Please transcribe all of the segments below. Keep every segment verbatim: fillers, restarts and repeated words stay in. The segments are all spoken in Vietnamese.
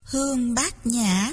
Hương bát nhã.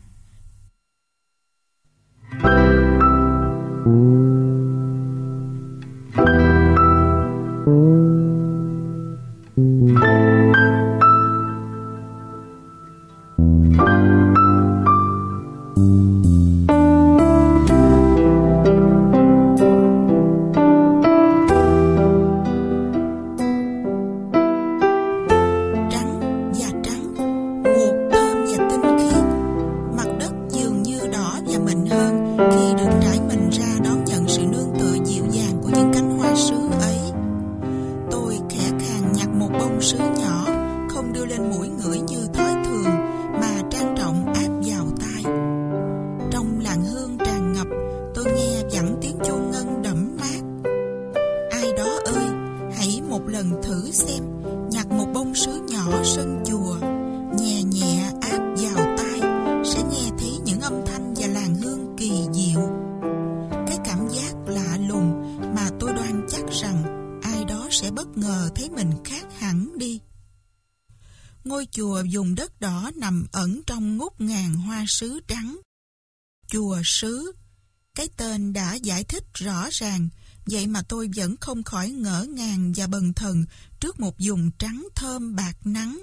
Ngôi chùa dùng đất đỏ nằm ẩn trong ngút ngàn hoa sứ trắng. Chùa sứ, cái tên đã giải thích rõ ràng, vậy mà tôi vẫn không khỏi ngỡ ngàng và bần thần trước một vùng trắng thơm bạc nắng.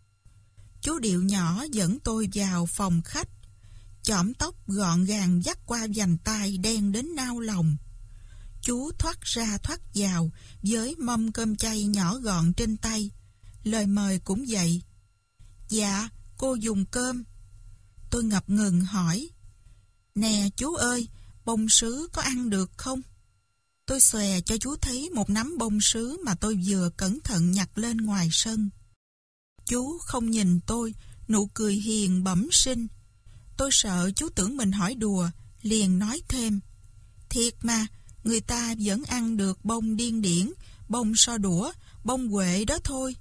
Chú Điệu nhỏ dẫn tôi vào phòng khách, chõm tóc gọn gàng dắt qua vành tai đen đến nao lòng. Chú thoát ra thoát vào với mâm cơm chay nhỏ gọn trên tay. Lời mời cũng vậy. Dạ, cô dùng cơm. Tôi ngập ngừng hỏi. Nè chú ơi, bông sứ có ăn được không? Tôi xòe cho chú thấy một nắm bông sứ mà tôi vừa cẩn thận nhặt lên ngoài sân. Chú không nhìn tôi, nụ cười hiền bẩm sinh. Tôi sợ chú tưởng mình hỏi đùa, liền nói thêm. Thiệt mà, người ta vẫn ăn được bông điên điển, bông so đũa, bông huệ đó thôi.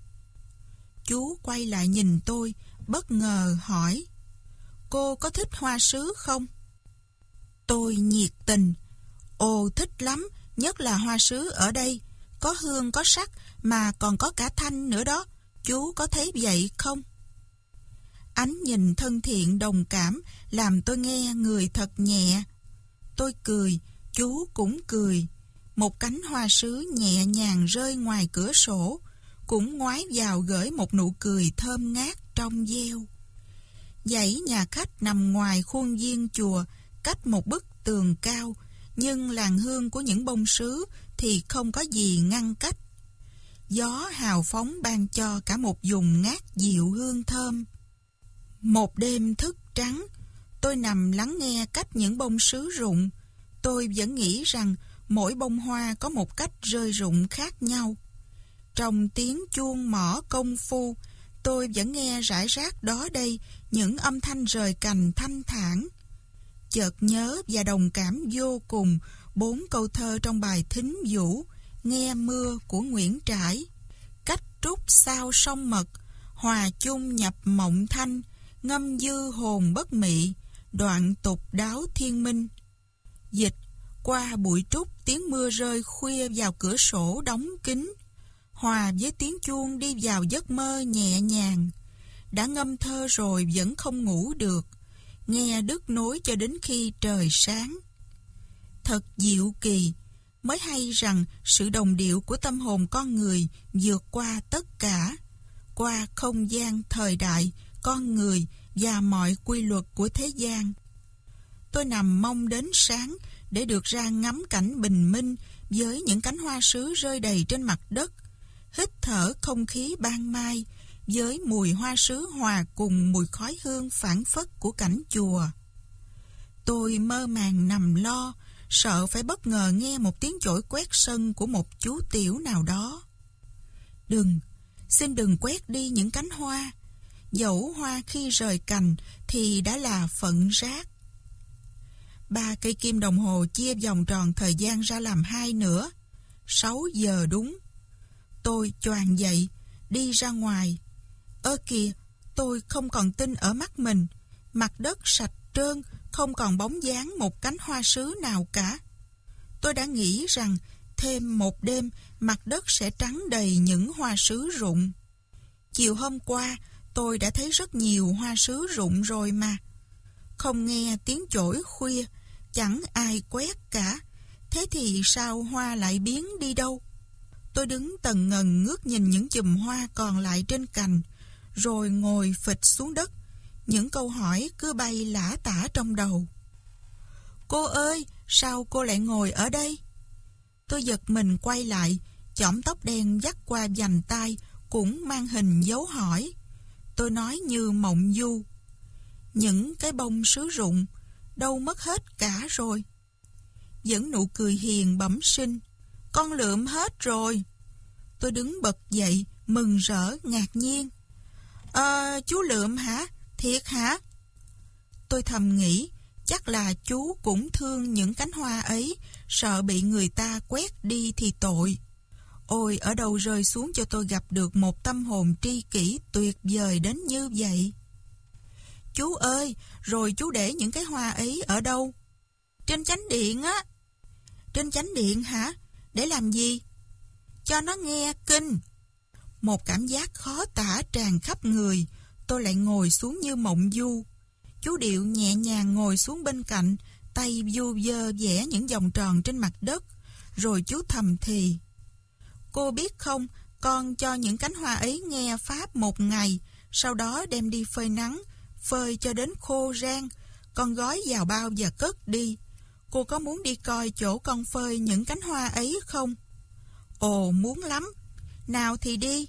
Chú quay lại nhìn tôi, bất ngờ hỏi. Cô có thích hoa sứ không? Tôi nhiệt tình. Ồ, thích lắm, nhất là hoa sứ ở đây. Có hương có sắc mà còn có cả thanh nữa đó. Chú có thấy vậy không? Ánh nhìn thân thiện đồng cảm làm tôi nghe người thật nhẹ. Tôi cười, chú cũng cười. Một cánh hoa sứ nhẹ nhàng rơi ngoài cửa sổ, cũng ngoái vào gửi một nụ cười thơm ngát trong veo. Dãy nhà khách nằm ngoài khuôn viên chùa, cách một bức tường cao, nhưng làn hương của những bông sứ thì không có gì ngăn cách. Gió hào phóng ban cho cả một vùng ngát dịu hương thơm. Một đêm thức trắng, tôi nằm lắng nghe cách những bông sứ rụng. Tôi vẫn nghĩ rằng mỗi bông hoa có một cách rơi rụng khác nhau. Trong tiếng chuông mõ công phu, tôi vẫn nghe rải rác đó đây những âm thanh rời cành thanh thản. Chợt nhớ và đồng cảm vô cùng bốn câu thơ trong bài Thính Vũ, Nghe Mưa của Nguyễn Trãi. Cách trúc sao sông mật, hòa chung nhập mộng thanh, ngâm dư hồn bất mị, đoạn tục đáo thiên minh. Dịch: qua bụi trúc tiếng mưa rơi khuya vào cửa sổ đóng kín, hòa với tiếng chuông đi vào giấc mơ nhẹ nhàng. Đã ngâm thơ rồi vẫn không ngủ được, nghe đứt nối cho đến khi trời sáng. Thật diệu kỳ, mới hay rằng sự đồng điệu của tâm hồn con người vượt qua tất cả, qua không gian, thời đại, con người và mọi quy luật của thế gian. Tôi nằm mong đến sáng để được ra ngắm cảnh bình minh với những cánh hoa sứ rơi đầy trên mặt đất, hít thở không khí ban mai với mùi hoa sứ hòa cùng mùi khói hương phảng phất của cảnh chùa. Tôi mơ màng nằm lo, sợ phải bất ngờ nghe một tiếng chổi quét sân của một chú tiểu nào đó. Đừng, xin đừng quét đi những cánh hoa. Dẫu hoa khi rời cành thì đã là phận rác. Ba cây kim đồng hồ chia vòng tròn thời gian ra làm hai nữa. Sáu giờ đúng. Tôi choàng dậy, đi ra ngoài. Ơ kìa, tôi không còn tin ở mắt mình. Mặt đất sạch trơn, không còn bóng dáng một cánh hoa sứ nào cả. Tôi đã nghĩ rằng thêm một đêm mặt đất sẽ trắng đầy những hoa sứ rụng. Chiều hôm qua, Tôi đã thấy rất nhiều hoa sứ rụng rồi mà. Không nghe tiếng chổi khuya, chẳng ai quét cả. Thế thì sao hoa lại biến đi đâu? Tôi đứng tần ngần ngước nhìn những chùm hoa còn lại trên cành, rồi ngồi phịch xuống đất. Những câu hỏi cứ bay lả tả trong đầu. Cô ơi, sao cô lại ngồi ở đây? Tôi giật mình quay lại, chõm tóc đen dắt qua vành tai cũng mang hình dấu hỏi. Tôi nói như mộng du. Những cái bông sứ rụng, đâu mất hết cả rồi. Vẫn nụ cười hiền bẩm sinh. Con lượm hết rồi. Tôi đứng bật dậy, mừng rỡ, ngạc nhiên. Ờ, chú lượm hả? Thiệt hả? Tôi thầm nghĩ, chắc là chú cũng thương những cánh hoa ấy, sợ bị người ta quét đi thì tội. Ôi, ở đâu rơi xuống cho tôi gặp được một tâm hồn tri kỷ tuyệt vời đến như vậy. Chú ơi, rồi chú để những cái hoa ấy ở đâu? Trên chánh điện á. Trên chánh điện hả? Để làm gì? Cho nó nghe kinh. Một cảm giác khó tả tràn khắp người. Tôi lại ngồi xuống như mộng du. Chú Điệu nhẹ nhàng ngồi xuống bên cạnh, tay vu vơ vẽ những vòng tròn trên mặt đất. Rồi chú thầm thì. Cô biết không, con cho những cánh hoa ấy nghe pháp một ngày, sau đó đem đi phơi nắng, phơi cho đến khô rang, con gói vào bao và cất đi. Cô có muốn đi coi chỗ con phơi những cánh hoa ấy không? Ồ, muốn lắm. Nào thì đi.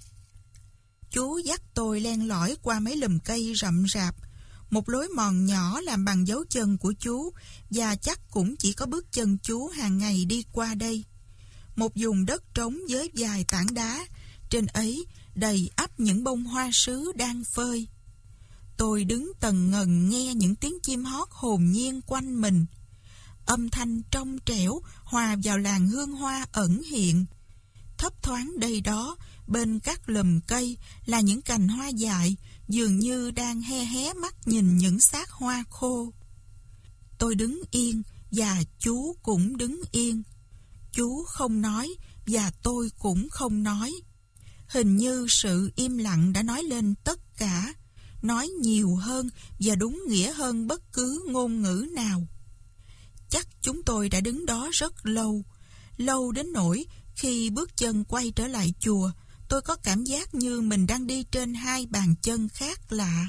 Chú dắt tôi len lỏi qua mấy lùm cây rậm rạp, một lối mòn nhỏ làm bằng dấu chân của chú, và chắc cũng chỉ có bước chân chú hàng ngày đi qua đây. Một vùng đất trống với vài tảng đá, trên ấy đầy ắp những bông hoa sứ đang phơi. Tôi đứng tần ngần nghe những tiếng chim hót hồn nhiên quanh mình. Âm thanh trong trẻo hòa vào làn hương hoa ẩn hiện. Thấp thoáng đây đó, bên các lùm cây là những cành hoa dại, dường như đang he hé mắt nhìn những xác hoa khô. Tôi đứng yên, và chú cũng đứng yên. Chú không nói, và tôi cũng không nói. Hình như sự im lặng đã nói lên tất cả, nói nhiều hơn và đúng nghĩa hơn bất cứ ngôn ngữ nào. Chắc chúng tôi đã đứng đó rất lâu, lâu đến nỗi khi bước chân quay trở lại chùa, tôi có cảm giác như mình đang đi trên hai bàn chân khác lạ.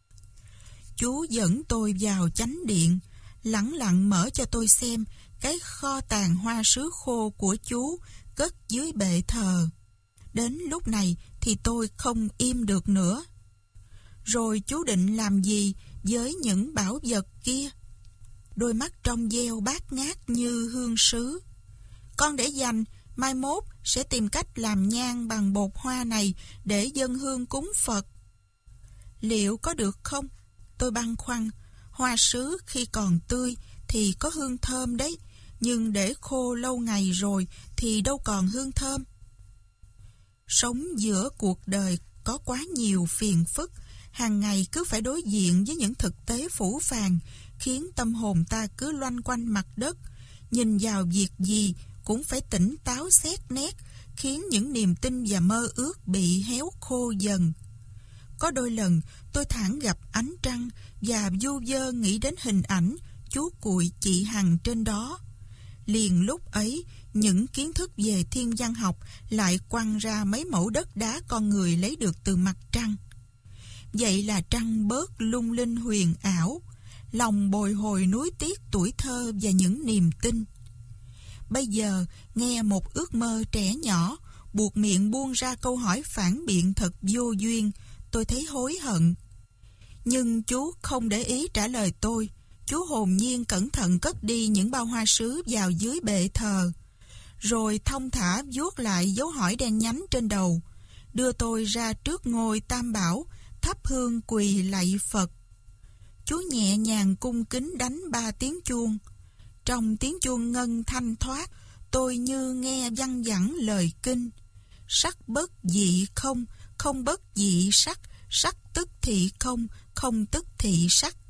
Chú dẫn tôi vào chánh điện, lẳng lặng mở cho tôi xem cái kho tàng hoa sứ khô của chú cất dưới bệ thờ. Đến lúc này thì tôi không im được nữa. Rồi chú định làm gì với những bảo vật kia? Đôi mắt trong veo bát ngát như hương sứ. Con để dành, mai mốt sẽ tìm cách làm nhang bằng bột hoa này để dâng hương cúng Phật. Liệu có được không? Tôi băn khoăn. Hoa sứ khi còn tươi thì có hương thơm đấy, nhưng để khô lâu ngày rồi thì đâu còn hương thơm. Sống giữa cuộc đời có quá nhiều phiền phức, hàng ngày cứ phải đối diện với những thực tế phũ phàng, khiến tâm hồn ta cứ loanh quanh mặt đất, nhìn vào việc gì cũng phải tỉnh táo xét nét, khiến những niềm tin và mơ ước bị héo khô dần. Có đôi lần tôi thản gặp ánh trăng và vu vơ nghĩ đến hình ảnh chú cuội chị Hằng trên đó. Liền lúc ấy, những kiến thức về thiên văn học lại quăng ra mấy mẫu đất đá con người lấy được từ mặt trăng. Vậy là trăng bớt lung linh huyền ảo, lòng bồi hồi nuối tiếc tuổi thơ và những niềm tin. Bây giờ, nghe một ước mơ trẻ nhỏ, buộc miệng buông ra câu hỏi phản biện thật vô duyên, tôi thấy hối hận. Nhưng chú không để ý trả lời tôi. Chú hồn nhiên cẩn thận cất đi những bao hoa sứ vào dưới bệ thờ, rồi thong thả vuốt lại dấu hỏi đen nhánh trên đầu, đưa tôi ra trước ngôi Tam Bảo, thắp hương quỳ lạy Phật. Chú nhẹ nhàng cung kính đánh ba tiếng chuông. Trong tiếng chuông ngân thanh thoát, tôi như nghe văng vẳng lời kinh. Sắc bất dị không, không bất dị sắc, sắc tức thị không, không tức thị sắc.